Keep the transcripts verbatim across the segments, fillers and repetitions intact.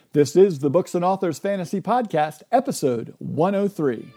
This is the Books and Authors Fantasy Podcast, episode one oh three.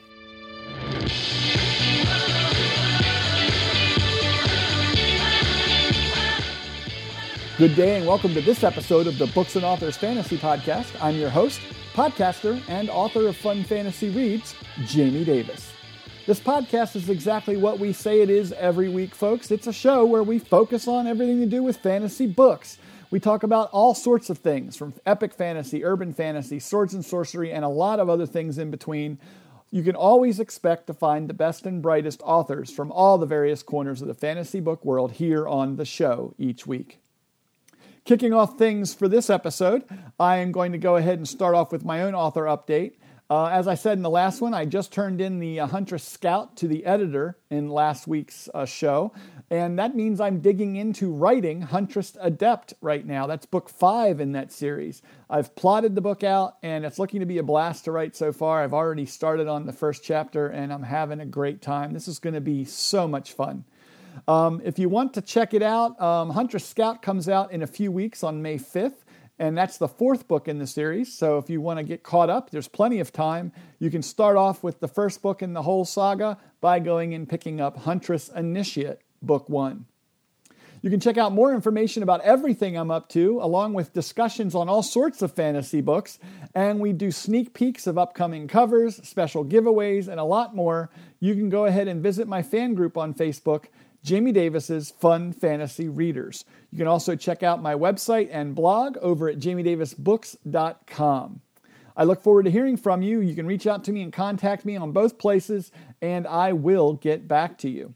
Good day and welcome to this episode of the Books and Authors Fantasy Podcast. I'm your host, podcaster, and author of Fun Fantasy Reads, Jamie Davis. This podcast is exactly what we say it is every week, folks. It's a show where we focus on everything to do with fantasy books. We talk about all sorts of things, from epic fantasy, urban fantasy, swords and sorcery, and a lot of other things in between. You can always expect to find the best and brightest authors from all the various corners of the fantasy book world here on the show each week. Kicking off things for this episode, I am going to go ahead and start off with my own author update. Uh, as I said in the last one, I just turned in the uh, Huntress Scout to the editor in last week's uh, show, and that means I'm digging into writing Huntress Adept right now. That's book five in that series. I've plotted the book out, and it's looking to be a blast to write so far. I've already started on the first chapter, and I'm having a great time. This is going to be so much fun. Um, if you want to check it out, um, Huntress Scout comes out in a few weeks on May fifth. And that's the fourth book in the series, so if you want to get caught up, there's plenty of time. You can start off with the first book in the whole saga by going and picking up Huntress Initiate, Book one. You can check out more information about everything I'm up to, along with discussions on all sorts of fantasy books, and we do sneak peeks of upcoming covers, special giveaways, and a lot more. You can go ahead and visit my fan group on Facebook, Jamie Davis's Fun Fantasy Readers. You can also check out my website and blog over at jamie davis books dot com. I look forward to hearing from you. You can reach out to me and contact me on both places, and I will get back to you.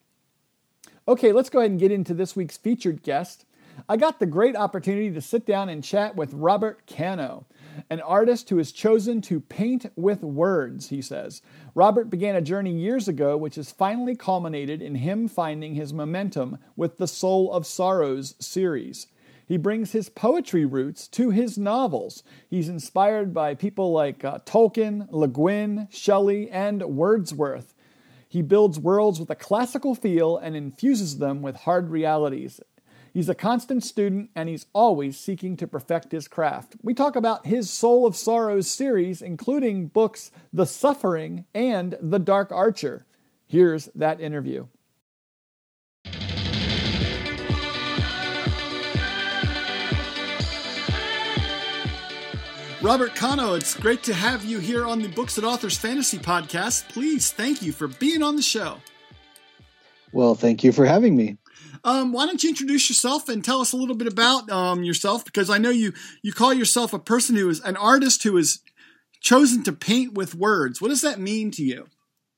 Okay, let's go ahead and get into this week's featured guest. I got the great opportunity to sit down and chat with Robert Cano, an artist who has chosen to paint with words, he says. Robert began a journey years ago which has finally culminated in him finding his momentum with the Soul of Sorrows series. He brings his poetry roots to his novels. He's inspired by people like uh, Tolkien, Le Guin, Shelley, and Wordsworth. He builds worlds with a classical feel and infuses them with hard realities. He's a constant student, and he's always seeking to perfect his craft. We talk about his Soul of Sorrows series, including books The Suffering and The Dark Archer. Here's that interview. Robert Cano, it's great to have you here on the Books and Authors Fantasy Podcast. Please, thank you for being on the show. Well, thank you for having me. Um, why don't you introduce yourself and tell us a little bit about um, yourself? Because I know you, you call yourself a person who is an artist who has chosen to paint with words. What does that mean to you?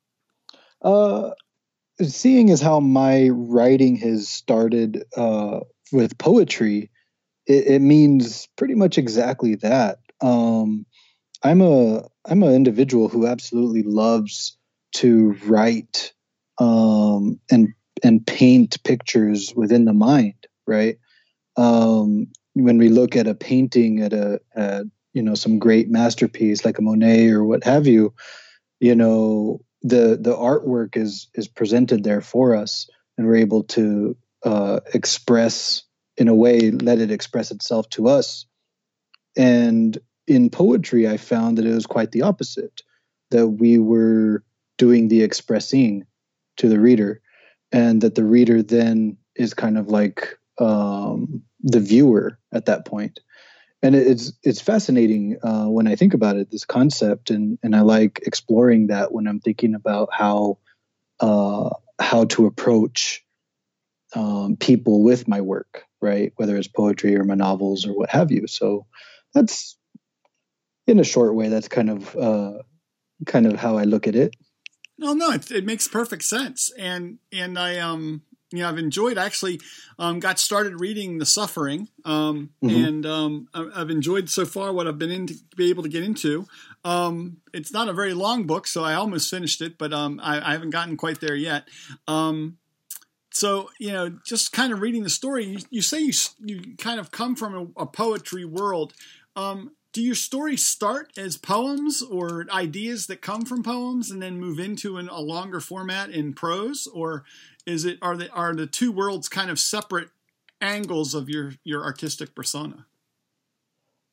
Uh, seeing as how my writing has started uh, with poetry, it, it means pretty much exactly that. Um, I'm a I'm an individual who absolutely loves to write um, and and paint pictures within the mind, right? Um, when we look at a painting, at a, at, you know, some great masterpiece like a Monet or what have you, you know, the the artwork is is presented there for us, and we're able to uh, express in a way, let it express itself to us. And in poetry, I found that it was quite the opposite, that we were doing the expressing to the reader, and that the reader then is kind of like um, the viewer at that point. And it's it's fascinating uh, when I think about it, this concept, and and I like exploring that when I'm thinking about how uh, how to approach um, people with my work, right? Whether it's poetry or my novels or what have you. So that's, in a short way, that's kind of uh, kind of how I look at it. No, no, it, it makes perfect sense, and and I um you know I've enjoyed actually um got started reading The Suffering um mm-hmm. and um I've enjoyed so far what I've been in to be able to get into. Um, it's not a very long book, so I almost finished it, but um I, I haven't gotten quite there yet. Um, so you know, just kind of reading the story, you, you say you you kind of come from a, a poetry world. Um, Do your stories start as poems or ideas that come from poems and then move into an, a longer format in prose, or is it are the are the two worlds kind of separate angles of your your artistic persona?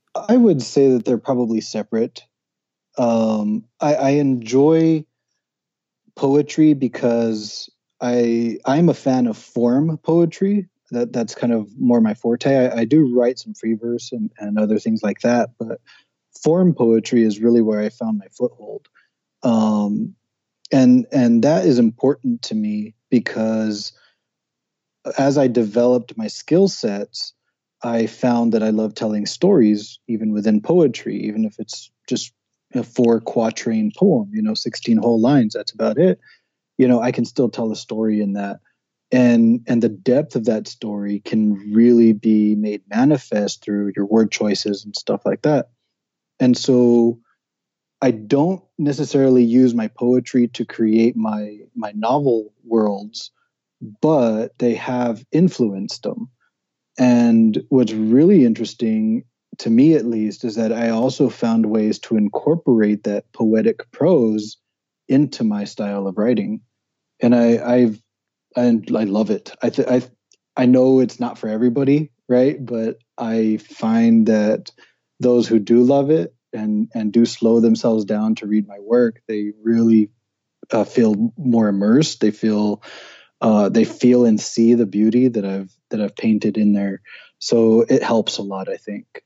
I would say that they're probably separate. Um, I, I enjoy poetry because I I'm a fan of form poetry. That that's kind of more my forte. I, I do write some free verse and, and other things like that, but form poetry is really where I found my foothold. Um, and and that is important to me because as I developed my skill sets, I found that I love telling stories even within poetry, even if it's just a four quatrain poem, you know, sixteen whole lines. That's about it. You know, I can still tell a story in that. And and the depth of that story can really be made manifest through your word choices and stuff like that. And so I don't necessarily use my poetry to create my my novel worlds, but they have influenced them. And what's really interesting to me, at least, is that I also found ways to incorporate that poetic prose into my style of writing. And I, I've, and I love it. I, th- I, I know it's not for everybody, right? But I find that those who do love it and and do slow themselves down to read my work, they really uh, feel more immersed. They feel uh, they feel and see the beauty that I've that I've painted in there. So it helps a lot, I think.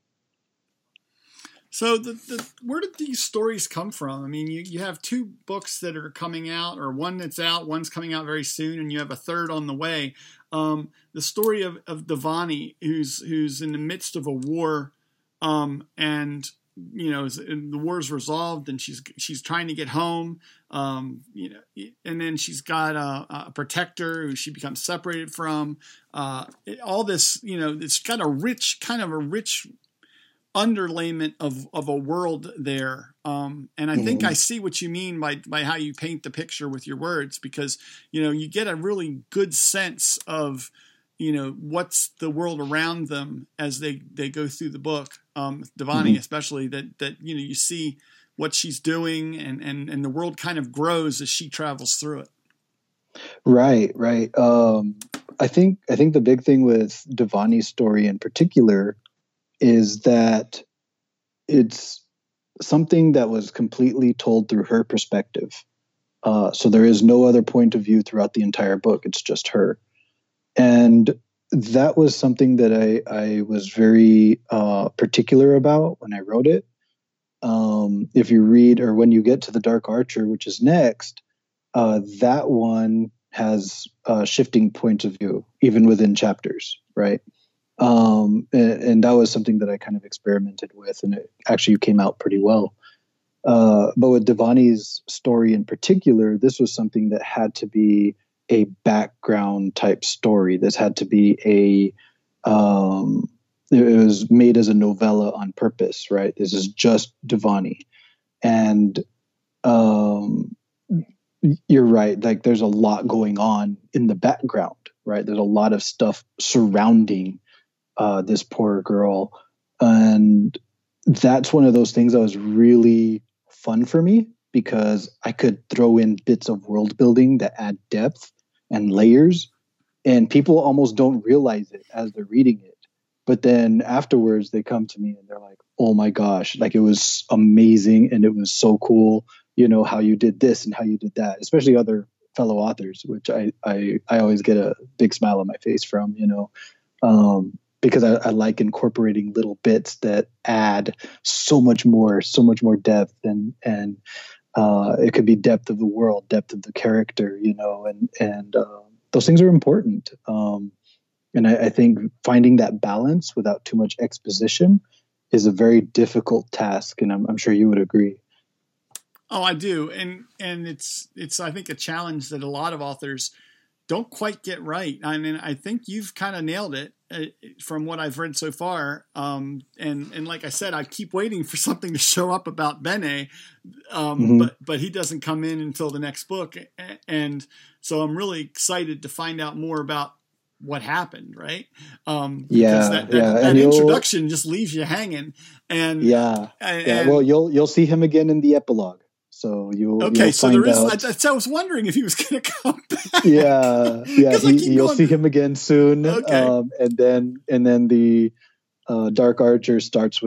So the, the where did these stories come from? I mean, you, you have two books that are coming out, or one that's out, one's coming out very soon, and you have a third on the way. Um, the story of, of Devani, who's who's in the midst of a war, um, and you know, the war's resolved, and she's she's trying to get home. Um, you know, and then she's got a, a protector who she becomes separated from. Uh, it, all this, you know, it's got a rich, kind of a rich underlayment of, of a world there. Um, and I think I see what you mean by, by how you paint the picture with your words, because, you know, you get a really good sense of, you know, what's the world around them as they, they go through the book. Um, Devani, mm-hmm. especially that, that, you know, you see what she's doing and, and, and the world kind of grows as she travels through it. Right. Right. Um, I think, I think the big thing with Devani's story in particular is that it's something that was completely told through her perspective. Uh, so there is no other point of view throughout the entire book. It's just her. And that was something that I, I was very uh, particular about when I wrote it. Um, if you read, or when you get to The Dark Archer, which is next, uh, that one has uh, shifting points of view, even within chapters, right? Um, and, and that was something that I kind of experimented with, and it actually came out pretty well. Uh, but with Devani's story in particular, this was something that had to be a background type story. This had to be a, um, it was made as a novella on purpose, right? This is just Devani. And um, you're right. Like, there's a lot going on in the background, right? There's a lot of stuff surrounding uh, this poor girl. And that's one of those things that was really fun for me, because I could throw in bits of world building that add depth and layers, and people almost don't realize it as they're reading it. But then afterwards they come to me and they're like, oh my gosh, like, it was amazing. And it was so cool, you know, how you did this and how you did that, especially other fellow authors, which I, I, I always get a big smile on my face from, you know, um, because I, I like incorporating little bits that add so much more, so much more depth, and, and, uh, it could be depth of the world, depth of the character, you know, and, and, uh, those things are important. Um, and I, I think finding that balance without too much exposition is a very difficult task. And I'm, I'm sure you would agree. Oh, I do. And, and it's, it's, I think, a challenge that a lot of authors don't quite get right. I mean, I think you've kind of nailed it uh, from what I've read so far. Um, and, and like I said, I keep waiting for something to show up about Bene, um, mm-hmm. but, but he doesn't come in until the next book. And so I'm really excited to find out more about what happened. Right. Um, yeah. That, that, yeah. that introduction just leaves you hanging. And yeah. and, yeah. Well, you'll, you'll see him again in the epilogue. So you okay. You'll so find there is. out. I, so I was wondering if he was going to come back. Yeah, yeah. He, you'll going, see him again soon. Okay. Um, and then and then the uh, Dark Archer starts with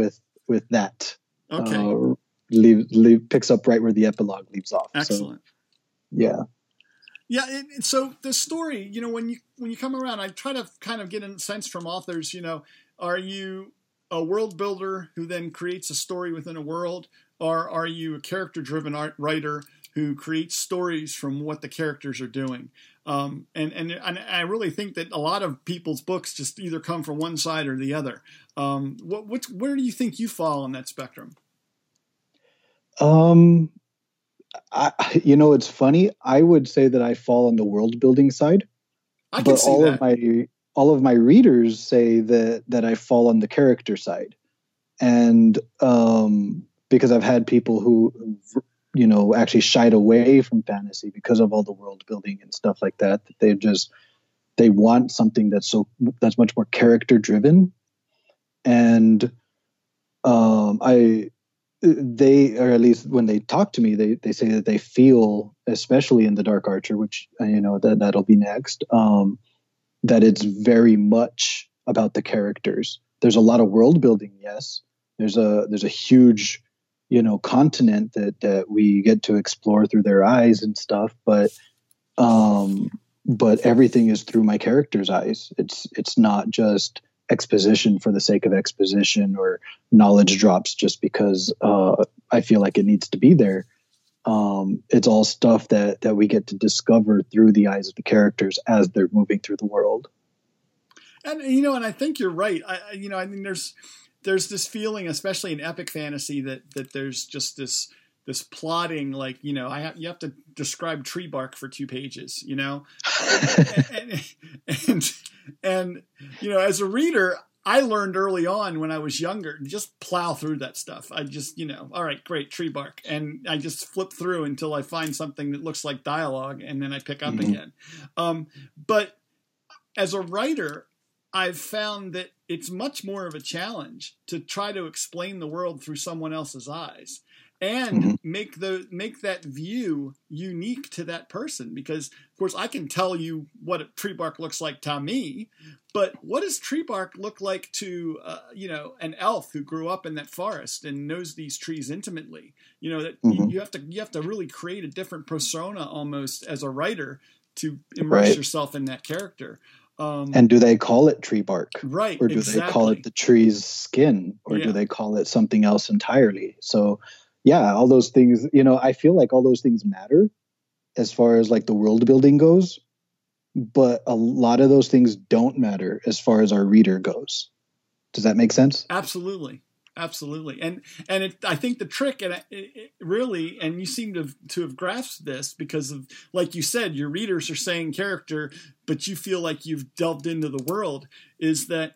with that. Okay. Uh, leave, leave, picks up right where the epilogue leaves off. Excellent. So, yeah. Yeah. It, it, so the story, you know, when you, when you come around, I try to kind of get a sense from authors, you know, are you a world builder who then creates a story within a world, or are you a character driven art writer who creates stories from what the characters are doing? Um, and, and, and I really think that a lot of people's books just either come from one side or the other. Um, what, what, where do you think you fall on that spectrum? Um, I, you know, it's funny. I would say that I fall on the world building side, I can but see all that. of my all of my readers say that that I fall on the character side, and um, because I've had people who, you know, actually shied away from fantasy because of all the world building and stuff like that. That they just they want something that's so that's much more character driven, and um, I. They, or at least when they talk to me, they, they say that they feel, especially in the Dark Archer, which, you know, that, that'll be next, um, that it's very much about the characters. There's a lot of world building. Yes. There's a, there's a huge, you know, continent that, that we get to explore through their eyes and stuff. But, um, but everything is through my character's eyes. It's, it's not just exposition for the sake of exposition or knowledge drops just because uh, I feel like it needs to be there. Um, it's all stuff that that we get to discover through the eyes of the characters as they're moving through the world. And you know, and I think you're right. I, you know, I mean, there's there's this feeling, especially in epic fantasy, that that there's just this this plotting, like, you know, I have you have to describe tree bark for two pages, you know, and, and, and and you know, as a reader, I learned early on when I was younger to just plow through that stuff. I just, you know, all right, great, tree bark, and I just flip through until I find something that looks like dialogue, and then I pick up mm-hmm. again. Um, but as a writer, I've found that it's much more of a challenge to try to explain the world through someone else's eyes. And mm-hmm. make the make that view unique to that person, because of course I can tell you what a tree bark looks like to me, but what does tree bark look like to uh, you know, an elf who grew up in that forest and knows these trees intimately? You know, that mm-hmm. you, you have to you have to really create a different persona almost as a writer to immerse right. yourself in that character. Um, and do they call it tree bark? Right. Or do exactly. they call it the tree's skin? Or yeah. do they call it something else entirely? So yeah, all those things, you know, I feel like all those things matter as far as like the world building goes, but a lot of those things don't matter as far as our reader goes. Does that make sense? Absolutely. Absolutely. And, and it, I think the trick, and it, it really, and you seem to have, to have grasped this because of, like you said, your readers are saying character, but you feel like you've delved into the world, is that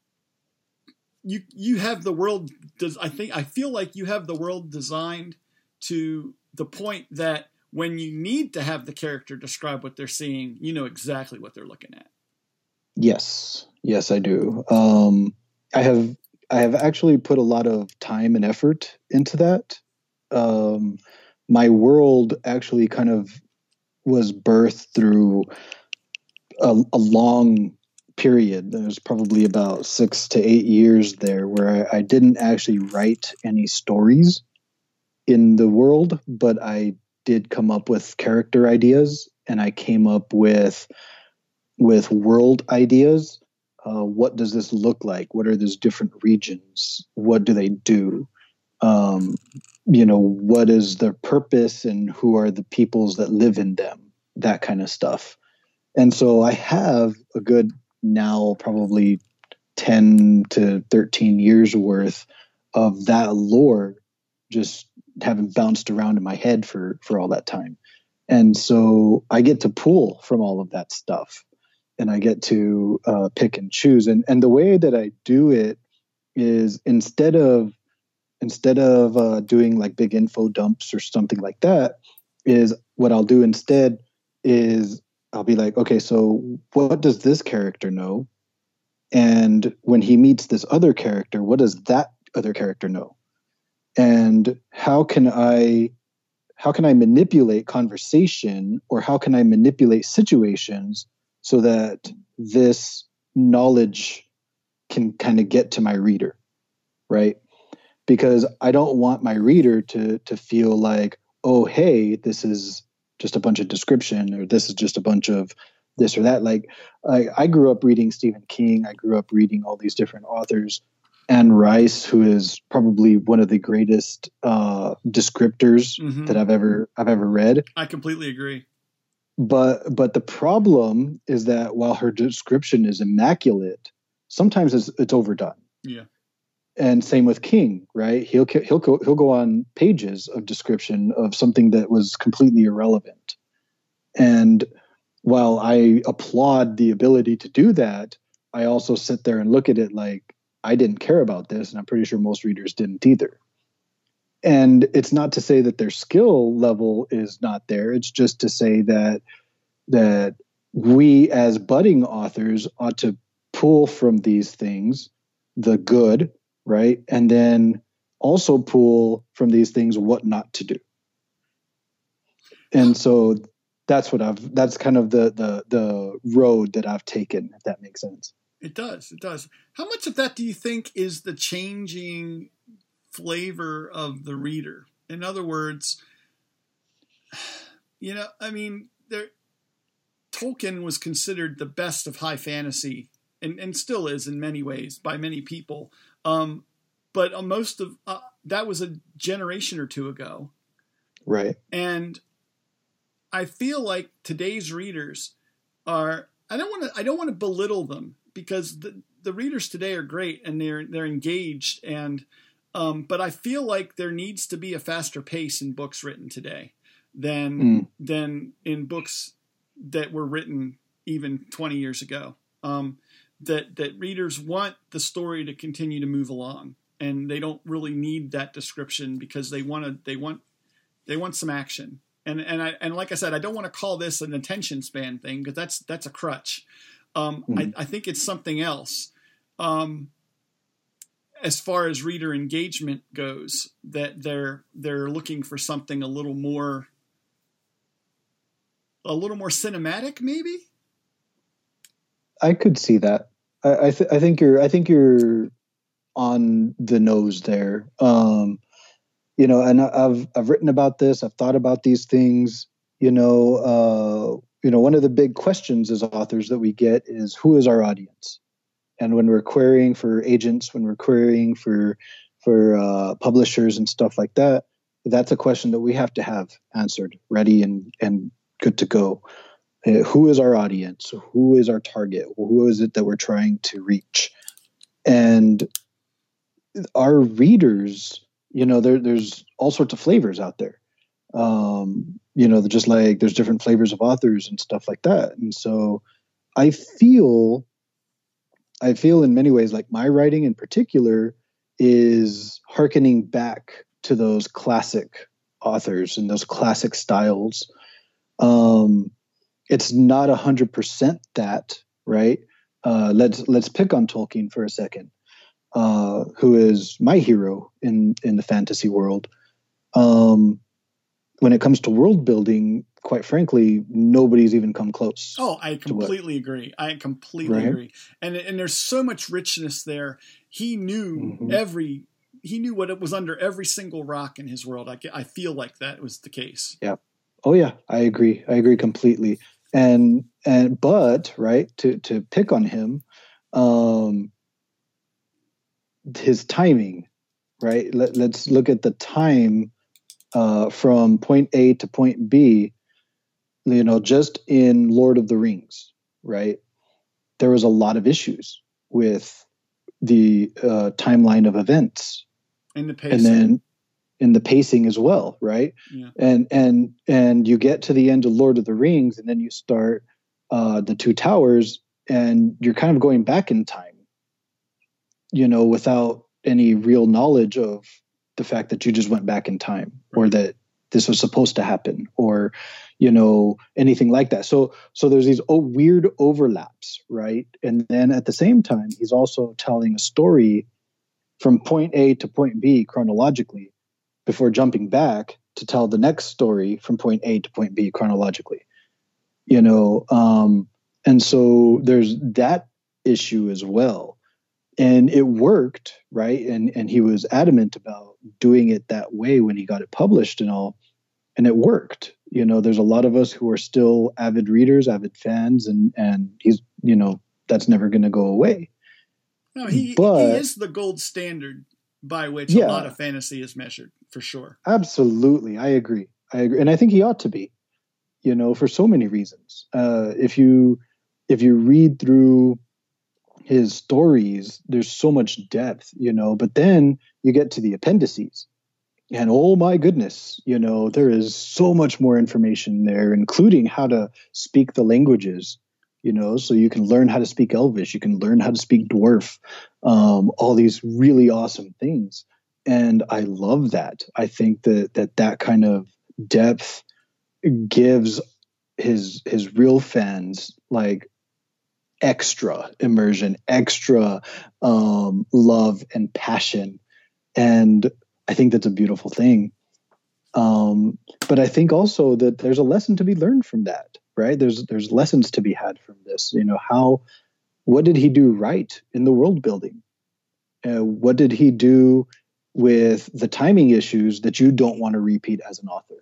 You you have the world. Does I think I feel like you have the world designed to the point that when you need to have the character describe what they're seeing, you know exactly what they're looking at. Yes, yes, I do. Um, I have I have actually put a lot of time and effort into that. Um, my world actually kind of was birthed through a, a long period. There's probably about six to eight years there where I, I didn't actually write any stories in the world, but I did come up with character ideas, and I came up with with world ideas. Uh, what does this look like? What are these different regions? What do they do? Um, you know, what is their purpose, and who are the peoples that live in them? That kind of stuff. And so I have a good now probably ten to thirteen years worth of that lore just having bounced around in my head for, for all that time. And so I get to pull from all of that stuff, and I get to uh, pick and choose. And, and the way that I do it is instead of, instead of uh, doing like big info dumps or something like that, is what I'll do instead is I'll be like, okay, so what does this character know? And when he meets this other character, what does that other character know? And how can I, how can I manipulate conversation, or how can I manipulate situations so that this knowledge can kind of get to my reader, right? because I don't want my reader to to feel like, oh, hey, this is just a bunch of description, or this is just a bunch of this or that. Like, I, I grew up reading Stephen King. I grew up reading all these different authors. Anne Rice, who is probably one of the greatest uh, descriptors mm-hmm. that I've ever I've ever read. I completely agree. But but the problem is that while her description is immaculate, sometimes it's, it's overdone. Yeah. And same with King, right? He'll he'll go he'll go on pages of description of something that was completely irrelevant. And while I applaud the ability to do that, I also sit there and look at it like, I didn't care about this, and I'm pretty sure most readers didn't either. And it's not to say that their skill level is not there. It's just to say that that we as budding authors ought to pull from these things the good, right? And then also pull from these things what not to do. And so that's what I've that's kind of the the the road that I've taken, if that makes sense. It does. It does. How much of that do you think is the changing flavor of the reader? In other words, you know, I mean, there, Tolkien was considered the best of high fantasy, and, and still is in many ways by many people. Um, but uh, most of uh, that was a generation or two ago, right? And I feel like today's readers are. I don't want to. I don't want to belittle them, because the, the readers today are great and they're they're engaged, and um, but I feel like there needs to be a faster pace in books written today than mm. than in books that were written even twenty years ago. Um, that that readers want the story to continue to move along, and they don't really need that description because they want to they want they want some action. And and I and like I said, I don't want to call this an attention span thing, because that's that's a crutch. Um, mm-hmm. I, I think it's something else. Um, as far as reader engagement goes, that they're they're looking for something a little more a little more cinematic, maybe. I could see that. I I, th- I think you're I think you're on the nose there. Um, You know, and I've I've written about this. I've thought about these things. You know, uh, you know, one of the big questions as authors that we get is, who is our audience? And when we're querying for agents, when we're querying for for uh, publishers and stuff like that, that's a question that we have to have answered, ready and and good to go. Uh, who is our audience? Who is our target? Who is it that we're trying to reach? And our readers. You know, there, there's all sorts of flavors out there. Um, you know, just like there's different flavors of authors and stuff like that. And so I feel, I feel in many ways like my writing in particular is hearkening back to those classic authors and those classic styles. Um, it's not a hundred percent that, right? Uh, let's, let's pick on Tolkien for a second. Uh, who is my hero in, in the fantasy world. Um, when it comes to world building, quite frankly, nobody's even come close. Oh, I completely agree. I completely right? agree. And and there's so much richness there. He knew mm-hmm. every, he knew what it was under every single rock in his world. I, I feel like that was the case. Yeah. Oh yeah, I agree. I agree completely. And, and, but, right, to, to pick on him, um, his timing, right? Let, let's look at the time uh, from point A to point B. You know, just in Lord of the Rings, right? There was a lot of issues with the uh, timeline of events, and the pacing, and then in the pacing as well, right? Yeah. And and and you get to the end of Lord of the Rings, and then you start uh, the Two Towers, and you're kind of going back in time. You know, without any real knowledge of the fact that you just went back in time, right, or that this was supposed to happen, or, you know, anything like that. So, so there's these oh, weird overlaps, right? And then at the same time, he's also telling a story from point A to point B chronologically before jumping back to tell the next story from point A to point B chronologically, you know? Um, and so there's that issue as well. and it worked, right? And and he was adamant about doing it that way when he got it published and all, and it worked. You know, there's a lot of us who are still avid readers, avid fans, and and he's, you know, that's never going to go away. No, he but, he is the gold standard by which yeah, a lot of fantasy is measured, for sure. Absolutely, I agree. I agree, and I think he ought to be. You know, for so many reasons. Uh, if you if you read through his stories, there's so much depth, you know, but then you get to the appendices and oh my goodness, you know, there is so much more information there, including how to speak the languages, you know, so you can learn how to speak Elvish, you can learn how to speak Dwarf, um, all these really awesome things. And I love that. I think that that, that kind of depth gives his his real fans like extra immersion, extra um, love and passion, and I think that's a beautiful thing. Um, but I think also that there's a lesson to be learned from that, right? There's there's lessons to be had from this. You know, how what did he do right in the world building? Uh, what did he do with the timing issues that you don't want to repeat as an author?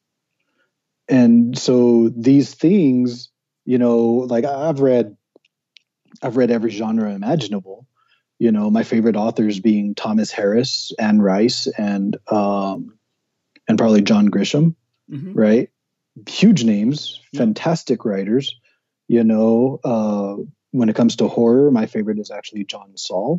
And so these things, you know, like I've read, I've read every genre imaginable, you know, my favorite authors being Thomas Harris, Anne Rice, and, um, and probably John Grisham, mm-hmm. right? Huge names, yeah. Fantastic writers, you know, uh, when it comes to horror, my favorite is actually John Saul,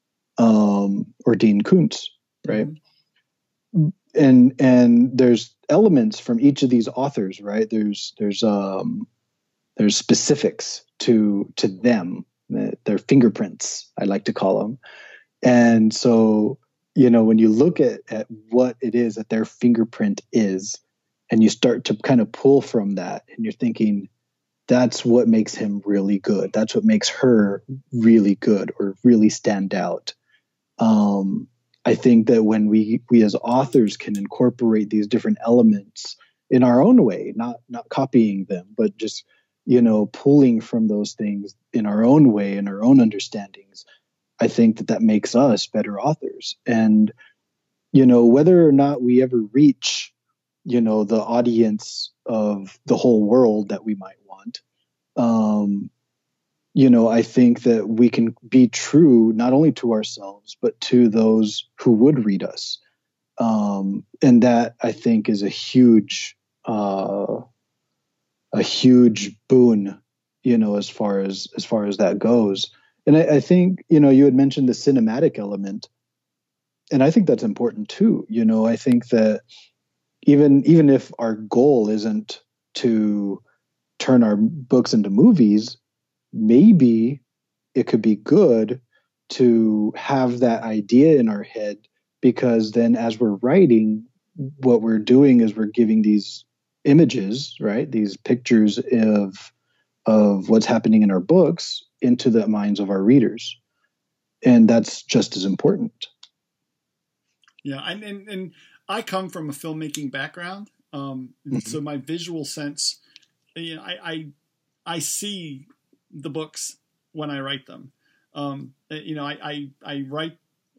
um, or Dean Koontz, right? Mm-hmm. And, and there's elements from each of these authors, right? There's, there's, um, there's specifics to, to them, their fingerprints, I like to call them. And so, you know, when you look at, at what it is that their fingerprint is, and you start to kind of pull from that, and you're thinking, that's what makes him really good. That's what makes her really good or really stand out. Um, I think that when we we as authors can incorporate these different elements in our own way, not not copying them, but just, you know, pulling from those things in our own way, in our own understandings, I think that that makes us better authors. And, you know, whether or not we ever reach, you know, the audience of the whole world that we might want, um, you know, I think that we can be true not only to ourselves, but to those who would read us. Um, and that, I think, is a huge, uh, a huge boon, you know, as far as, as far as that goes. And I, I think, you know, you had mentioned the cinematic element, and I think that's important too. You know, I think that even, even if our goal isn't to turn our books into movies, maybe it could be good to have that idea in our head, because then as we're writing, what we're doing is we're giving these images, right? These pictures of, of what's happening in our books into the minds of our readers. And that's just as important. Yeah. And, and, and I come from a filmmaking background. Um, mm-hmm. So my visual sense, you know, I, I, I see the books when I write them. Um, you know, I, I, I write,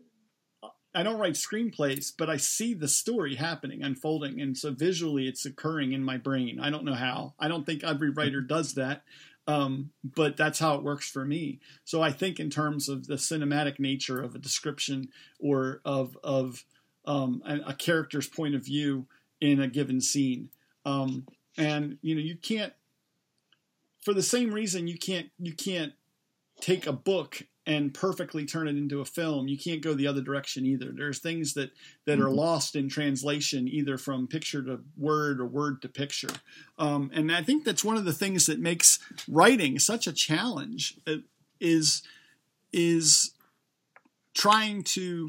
I don't write screenplays, but I see the story happening, unfolding. And so visually it's occurring in my brain. I don't know how. I don't think every writer does that. Um, but that's how it works for me. So I think in terms of the cinematic nature of a description or of, of, um, a, a character's point of view in a given scene. Um, and you know, you can't, for the same reason you can't, you can't take a book and perfectly turn it into a film. You can't go the other direction either. There's things that, that mm-hmm. are lost in translation, either from picture to word or word to picture. Um, and I think that's one of the things that makes writing such a challenge, uh, is, is trying to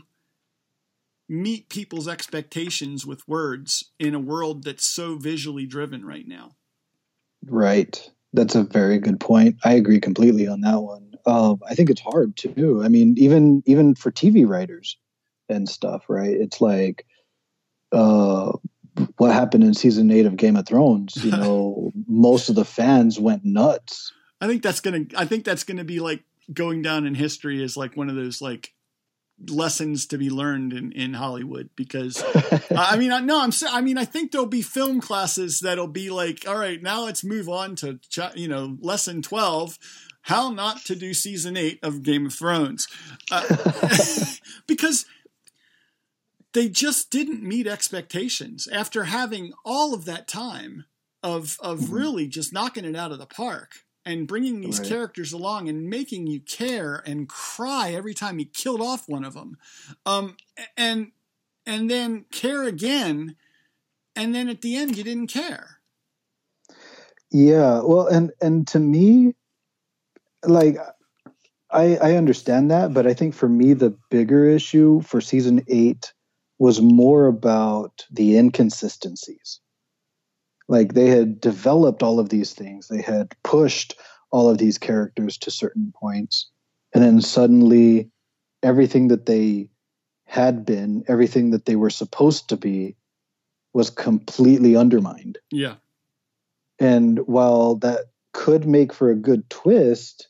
meet people's expectations with words in a world that's so visually driven right now. Right. That's a very good point. I agree completely on that one. Um, I think it's hard too. I mean, even even for T V writers and stuff, right? It's like, uh, what happened in season eight of Game of Thrones? You know, most of the fans went nuts. I think that's gonna. I think that's gonna be like going down in history as like one of those like lessons to be learned in, in Hollywood, because I mean, I no, I'm I mean, I think there'll be film classes that'll be like, all right, now let's move on to, you know, lesson twelve, how not to do season eight of Game of Thrones. Uh, because they just didn't meet expectations after having all of that time of, of mm-hmm. really just knocking it out of the park. And bringing these right. characters along and making you care and cry every time he killed off one of them, um, and and then care again, and then at the end you didn't care. Yeah, well, and and to me, like, I I understand that, but I think for me the bigger issue for season eight was more about the inconsistencies. Like, they had developed all of these things. They had pushed all of these characters to certain points. And then suddenly everything that they had been, everything that they were supposed to be, was completely undermined. Yeah. And while that could make for a good twist,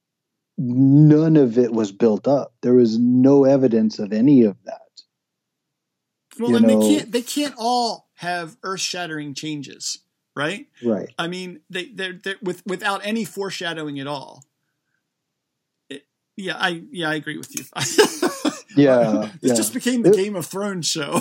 none of it was built up. There was no evidence of any of that. Well, you and know, they can't they can't all have earth-shattering changes, right? Right. I mean, they they're, they're with without any foreshadowing at all. It, yeah, I yeah I agree with you. yeah, this yeah. just became the it, Game of Thrones show.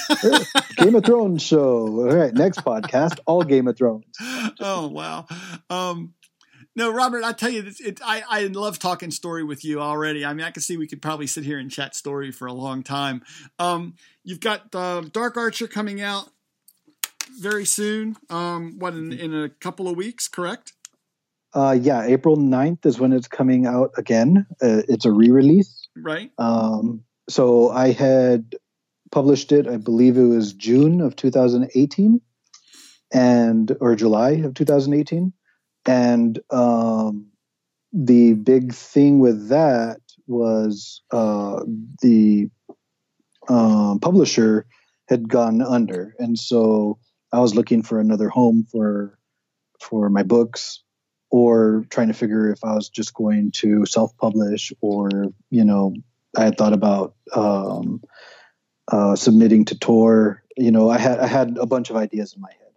Game of Thrones show. All right, next podcast, all Game of Thrones. Oh wow. Um, no, Robert, I tell you, it, it, I, I love talking story with you already. I mean, I can see we could probably sit here and chat story for a long time. Um, you've got uh, Dark Archer coming out very soon. Um, what, in, in a couple of weeks, correct? Uh, yeah, April ninth is when it's coming out again. Uh, it's a re-release. Right. Um, so I had published it, I believe it was June of two thousand eighteen, and or July of two thousand eighteen. And um, the big thing with that was uh, the um, publisher had gone under, and so I was looking for another home for for my books, or trying to figure if I was just going to self-publish, or you know, I had thought about um, uh, submitting to Tor. You know, I had I had a bunch of ideas in my head.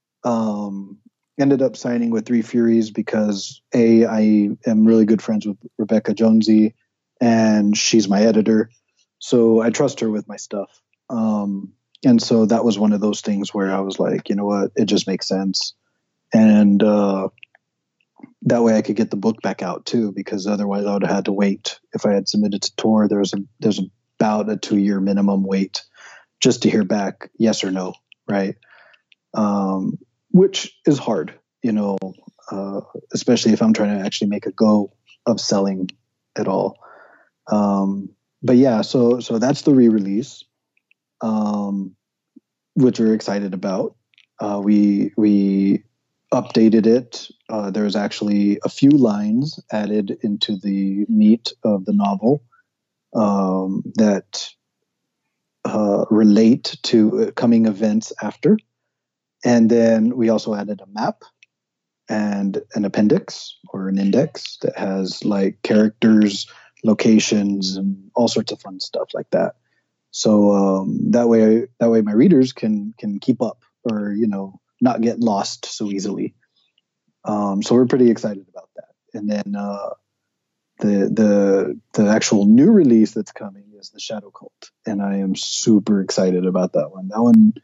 Um, ended up signing with Three Furies because A, I am really good friends with Rebecca Jonesy, and she's my editor, so I trust her with my stuff. Um, and so that was one of those things where I was like, you know what, it just makes sense. And uh, that way I could get the book back out too, because otherwise I would have had to wait. If I had submitted to Tor, there was a there's about a two year minimum wait just to hear back yes or no, right? Um, which is hard, you know, uh, especially if I'm trying to actually make a go of selling at all. Um, but yeah, so so that's the re-release, um, which we're excited about. Uh, we we updated it. Uh, there's actually a few lines added into the meat of the novel um, that uh, relate to coming events after. And then we also added a map and an appendix or an index that has like characters, locations, and all sorts of fun stuff like that. So um, that way, that way my readers can can keep up, or you know, not get lost so easily. Um, so we're pretty excited about that. And then uh, the the the actual new release that's coming is the Shadow Cult, and I am super excited about that one. That one.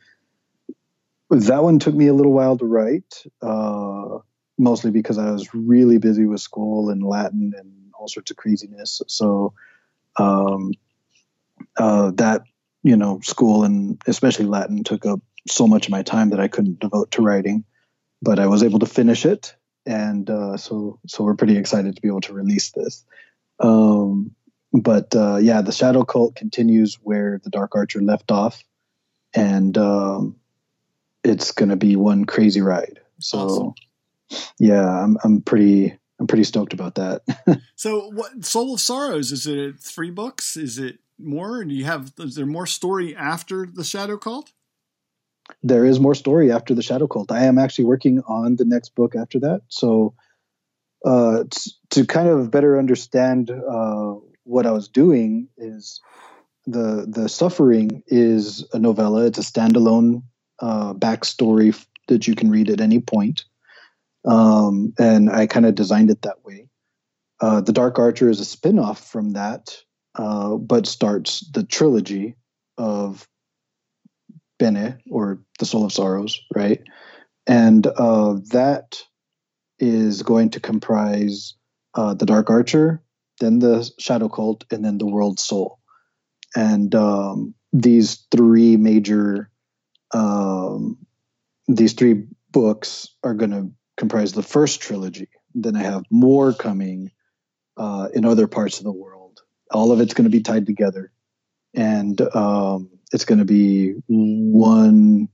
That one took me a little while to write, uh, mostly because I was really busy with school and Latin and all sorts of craziness. So um, uh, that, you know, school and especially Latin took up so much of my time that I couldn't devote to writing. But I was able to finish it, and uh, so so we're pretty excited to be able to release this. Um, but uh, yeah, the Shadow Cult continues where the Dark Archer left off, and um, it's going to be one crazy ride. So awesome. yeah, I'm, I'm pretty, I'm pretty stoked about that. So what Soul of Sorrows, is it three books? Is it more? Do you have, is there more story after the Shadow Cult? There is more story after the Shadow Cult. I am actually working on the next book after that. So uh, t- to kind of better understand uh, what I was doing is the the Suffering is a novella. It's a standalone uh, backstory f- that you can read at any point. Um, and I kind of designed it that way. Uh, the Dark Archer is a spin-off from that, uh, but starts the trilogy of Bene, or the Soul of Sorrows, right? And uh, that is going to comprise uh, the Dark Archer, then the Shadow Cult, and then the World Soul. And um, these three major, um, these three books are going to comprise the first trilogy. Then I have more coming uh, in other parts of the world. All of it's going to be tied together, and um, it's going to be one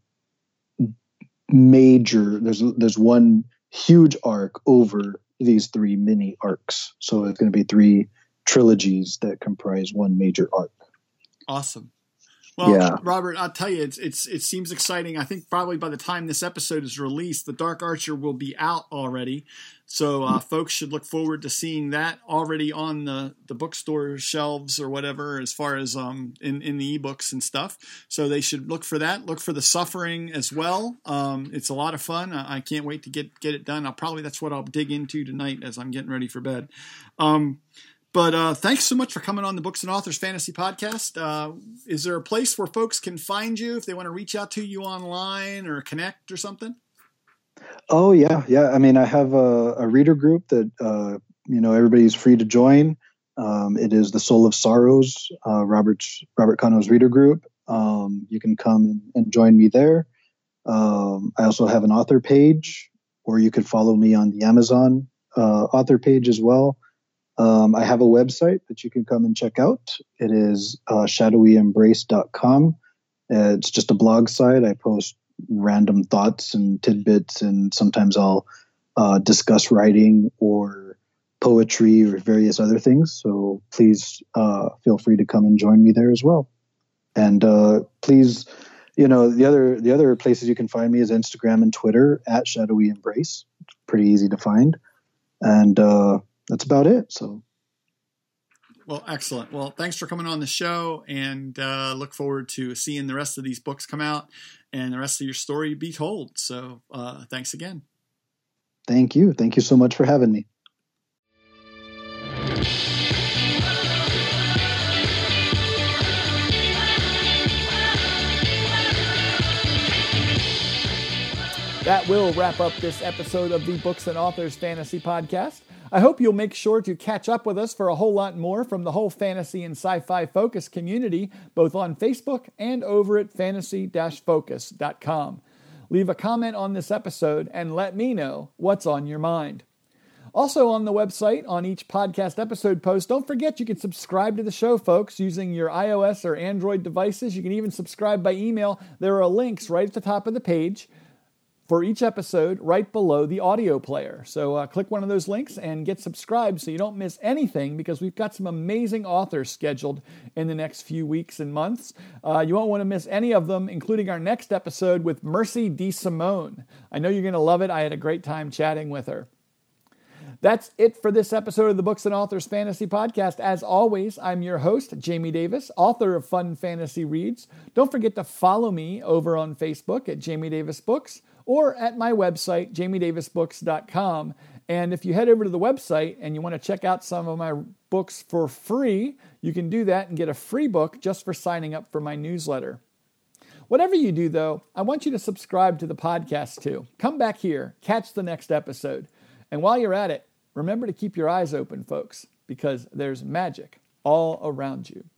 major. There's there's one huge arc over these three mini arcs. So it's going to be three trilogies that comprise one major arc. Awesome. Well, yeah. Robert, I'll tell you, it's it's it seems exciting. I think probably by the time this episode is released, the Dark Archer will be out already. So uh, folks should look forward to seeing that already on the, the bookstore shelves or whatever, as far as um in, in the ebooks and stuff. So they should look for that. Look for the Suffering as well. Um, it's a lot of fun. I, I can't wait to get get it done. I'll probably that's what I'll dig into tonight as I'm getting ready for bed. Um, But uh, thanks so much for coming on the Books and Authors Fantasy Podcast. Uh, is there a place where folks can find you if they want to reach out to you online or connect or something? Oh, yeah. Yeah. I mean, I have a, a reader group that, uh, you know, everybody's free to join. Um, it is the Soul of Sorrows, uh, Robert's, Robert Cano's reader group. Um, you can come and, and join me there. Um, I also have an author page, or you could follow me on the Amazon uh, author page as well. Um, I have a website that you can come and check out. It is uh, shadowy embrace dot com. Uh, it's just a blog site. I post random thoughts and tidbits, and sometimes I'll uh, discuss writing or poetry or various other things. So please uh, feel free to come and join me there as well. And uh, please, you know, the other the other places you can find me is Instagram and Twitter at Shadowy Embrace. It's pretty easy to find. And uh, that's about it. So, well, excellent. Well, thanks for coming on the show, and uh, look forward to seeing the rest of these books come out and the rest of your story be told. So, uh, thanks again. Thank you. Thank you so much for having me. That will wrap up this episode of the Books and Authors Fantasy Podcast. I hope you'll make sure to catch up with us for a whole lot more from the whole fantasy and sci-fi focus community, both on Facebook and over at fantasy dash focus dot com. Leave a comment on this episode and let me know what's on your mind. Also on the website, on each podcast episode post, don't forget you can subscribe to the show, folks, using your iOS or Android devices. You can even subscribe by email. There are links right at the top of the page for each episode right below the audio player. So uh, click one of those links and get subscribed so you don't miss anything, because we've got some amazing authors scheduled in the next few weeks and months. Uh, you won't want to miss any of them, including our next episode with Mercy DeSimone. I know you're going to love it. I had a great time chatting with her. That's it for this episode of the Books and Authors Fantasy Podcast. As always, I'm your host, Jamie Davis, author of Fun Fantasy Reads. Don't forget to follow me over on Facebook at Jamie Davis Books, or at my website, jamie davis books dot com. And if you head over to the website and you want to check out some of my books for free, you can do that and get a free book just for signing up for my newsletter. Whatever you do, though, I want you to subscribe to the podcast too. Come back here, catch the next episode. And while you're at it, remember to keep your eyes open, folks, because there's magic all around you.